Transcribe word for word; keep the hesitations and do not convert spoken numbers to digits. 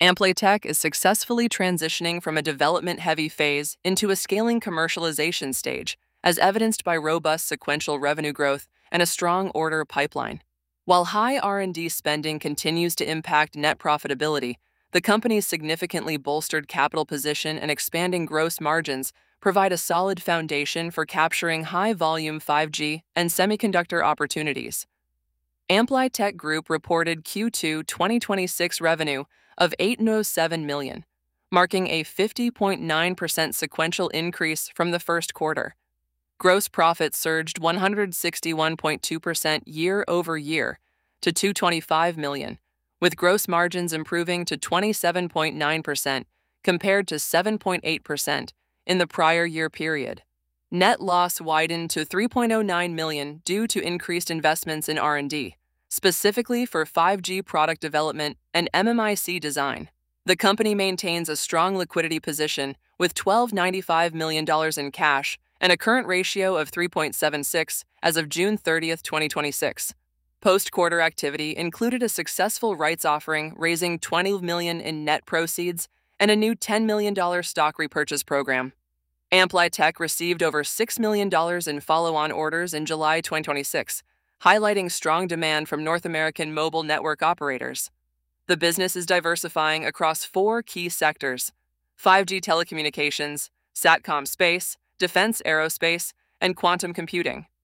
Amplatech is successfully transitioning from a development-heavy phase into a scaling commercialization stage, as evidenced by robust sequential revenue growth and a strong order pipeline. While high R and D spending continues to impact net profitability, the company's significantly bolstered capital position and expanding gross margins provide a solid foundation for capturing high-volume five G and semiconductor opportunities. Amplatech Group reported Q two twenty twenty-six revenue of eight hundred seven million dollars, marking a fifty point nine percent sequential increase from the first quarter. Gross profit surged one hundred sixty-one point two percent year over year to two hundred twenty-five million dollars, with gross margins improving to twenty-seven point nine percent compared to seven point eight percent in the prior year period. Net loss widened to three point zero nine million dollars due to increased investments in R and D, specifically for five G product development and M M I C design. The company maintains a strong liquidity position with twelve hundred ninety-five million dollars in cash and a current ratio of three point seven six as of June thirtieth, twenty twenty-six. Post-quarter activity included a successful rights offering raising twenty million dollars in net proceeds and a new ten million dollars stock repurchase program. Amplatech received over six million dollars in follow-on orders in July twenty twenty-six, highlighting strong demand from North American mobile network operators. The business is diversifying across four key sectors: five G telecommunications, SATCOM space, defense aerospace, and quantum computing.